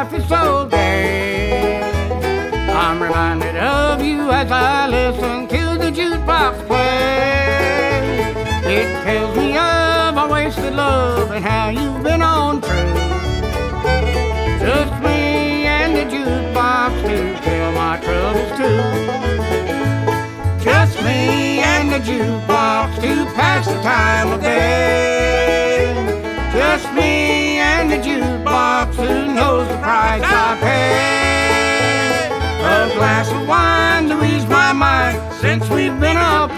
life is so gay. I'm reminded of you as I listen to the jukebox play. It tells me of our wasted love and how you've been on true. Just me and the jukebox to tell my troubles too. Just me and the jukebox to pass the time of day. Just me and the jukebox who knows the price I pay. A glass of wine to ease my mind since we've been apart.